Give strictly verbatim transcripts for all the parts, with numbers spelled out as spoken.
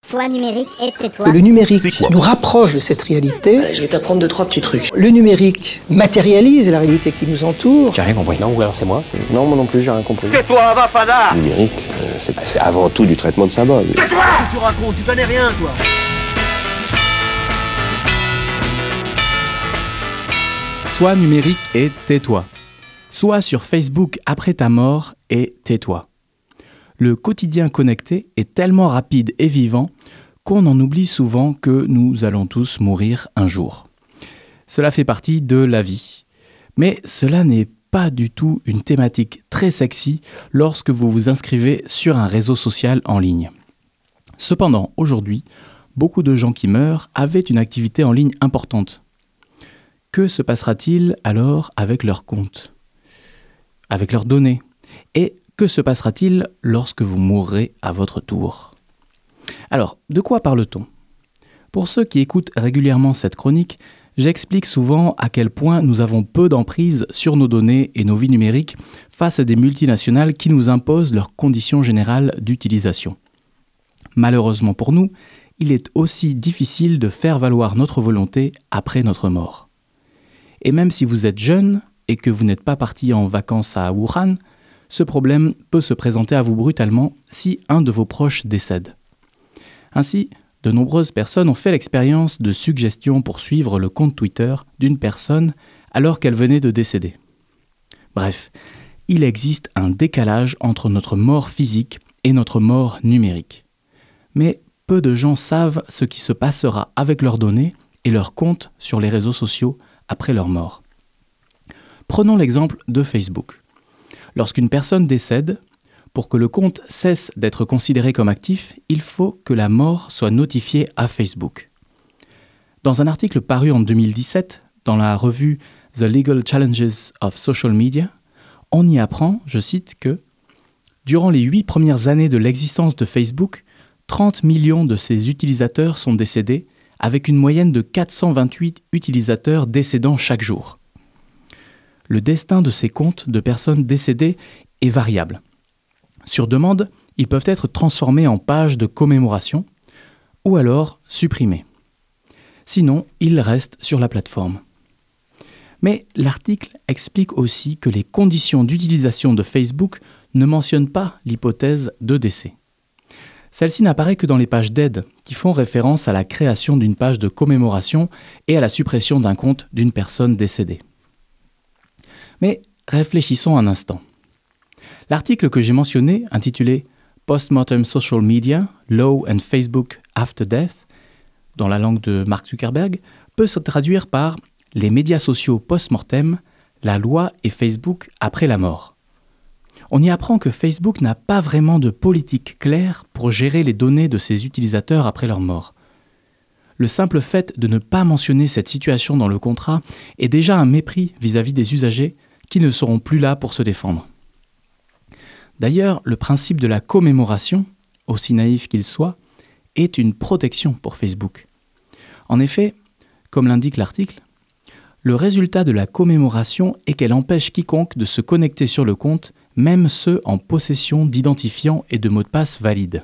Sois numérique et tais-toi. Le numérique nous rapproche de cette réalité. Allez, je vais t'apprendre deux, trois petits trucs. Le numérique matérialise la réalité qui nous entoure. J'ai rien compris. Non, ou alors c'est moi. C'est... Non, moi non plus, j'ai rien compris. Tais-toi, va, fada. Le numérique, euh, c'est, c'est avant tout du traitement de symboles. Tais-toi. Qu'est-ce que tu racontes? Tu connais rien, toi. Sois numérique et tais-toi. Sois sur Facebook après ta mort et tais-toi. Le quotidien connecté est tellement rapide et vivant qu'on en oublie souvent que nous allons tous mourir un jour. Cela fait partie de la vie. Mais cela n'est pas du tout une thématique très sexy lorsque vous vous inscrivez sur un réseau social en ligne. Cependant, aujourd'hui, beaucoup de gens qui meurent avaient une activité en ligne importante. Que se passera-t-il alors avec leurs comptes, avec leurs données? Et que se passera-t-il lorsque vous mourrez à votre tour? Alors, de quoi parle-t-on? Pour ceux qui écoutent régulièrement cette chronique, j'explique souvent à quel point nous avons peu d'emprise sur nos données et nos vies numériques face à des multinationales qui nous imposent leurs conditions générales d'utilisation. Malheureusement pour nous, il est aussi difficile de faire valoir notre volonté après notre mort. Et même si vous êtes jeune et que vous n'êtes pas parti en vacances à Wuhan, ce problème peut se présenter à vous brutalement si un de vos proches décède. Ainsi, de nombreuses personnes ont fait l'expérience de suggestions pour suivre le compte Twitter d'une personne alors qu'elle venait de décéder. Bref, il existe un décalage entre notre mort physique et notre mort numérique. Mais peu de gens savent ce qui se passera avec leurs données et leurs comptes sur les réseaux sociaux après leur mort. Prenons l'exemple de Facebook. Lorsqu'une personne décède, pour que le compte cesse d'être considéré comme actif, il faut que la mort soit notifiée à Facebook. Dans un article paru en deux mille dix-sept, dans la revue The Legal Challenges of Social Media, on y apprend, je cite, que durant les huit premières années de l'existence de Facebook, trente millions de ses utilisateurs sont décédés, avec une moyenne de quatre cent vingt-huit utilisateurs décédant chaque jour. Le destin de ces comptes de personnes décédées est variable. Sur demande, ils peuvent être transformés en pages de commémoration ou alors supprimés. Sinon, ils restent sur la plateforme. Mais l'article explique aussi que les conditions d'utilisation de Facebook ne mentionnent pas l'hypothèse de décès. Celle-ci n'apparaît que dans les pages d'aide qui font référence à la création d'une page de commémoration et à la suppression d'un compte d'une personne décédée. Mais réfléchissons un instant. L'article que j'ai mentionné, intitulé « Postmortem Social Media, Law and Facebook After Death », dans la langue de Mark Zuckerberg, peut se traduire par « Les médias sociaux post-mortem, la loi et Facebook après la mort ». On y apprend que Facebook n'a pas vraiment de politique claire pour gérer les données de ses utilisateurs après leur mort. Le simple fait de ne pas mentionner cette situation dans le contrat est déjà un mépris vis-à-vis des usagers qui ne seront plus là pour se défendre. D'ailleurs, le principe de la commémoration, aussi naïf qu'il soit, est une protection pour Facebook. En effet, comme l'indique l'article, le résultat de la commémoration est qu'elle empêche quiconque de se connecter sur le compte, même ceux en possession d'identifiants et de mots de passe valides.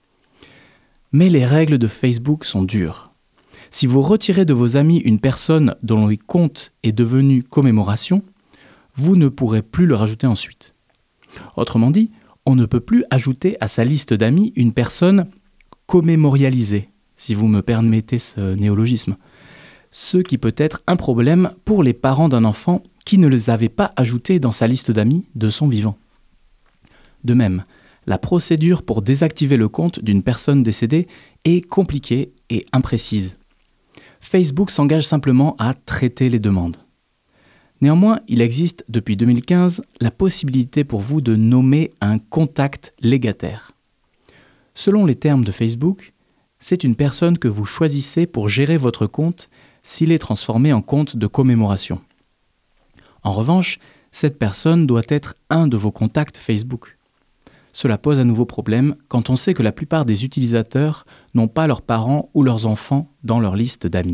Mais les règles de Facebook sont dures. Si vous retirez de vos amis une personne dont le compte est devenu commémoration, vous ne pourrez plus le rajouter ensuite. Autrement dit, on ne peut plus ajouter à sa liste d'amis une personne commémorialisée, si vous me permettez ce néologisme, ce qui peut être un problème pour les parents d'un enfant qui ne les avait pas ajoutés dans sa liste d'amis de son vivant. De même, la procédure pour désactiver le compte d'une personne décédée est compliquée et imprécise. Facebook s'engage simplement à traiter les demandes. Néanmoins, il existe depuis deux mille quinze la possibilité pour vous de nommer un contact légataire. Selon les termes de Facebook, c'est une personne que vous choisissez pour gérer votre compte s'il est transformé en compte de commémoration. En revanche, cette personne doit être un de vos contacts Facebook. Cela pose un nouveau problème quand on sait que la plupart des utilisateurs n'ont pas leurs parents ou leurs enfants dans leur liste d'amis.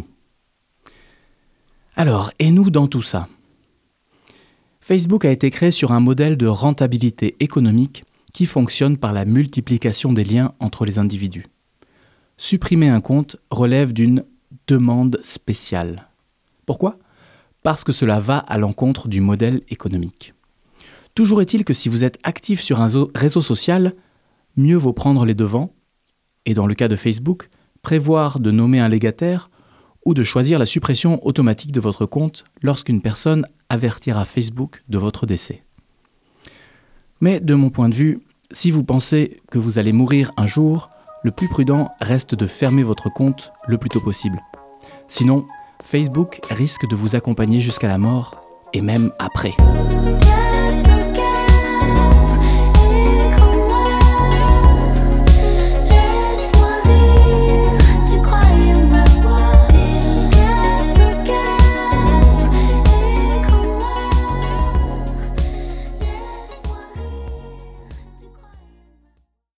Alors, et nous dans tout ça ? Facebook a été créé sur un modèle de rentabilité économique qui fonctionne par la multiplication des liens entre les individus. supprimer un compte relève d'une demande spéciale. Pourquoi ? Parce que cela va à l'encontre du modèle économique. Toujours est-il que si vous êtes actif sur un réseau social, mieux vaut prendre les devants et dans le cas de Facebook, prévoir de nommer un légataire ou de choisir la suppression automatique de votre compte lorsqu'une personne avertira Facebook de votre décès. Mais de mon point de vue, si vous pensez que vous allez mourir un jour, le plus prudent reste de fermer votre compte le plus tôt possible. Sinon, Facebook risque de vous accompagner jusqu'à la mort et même après.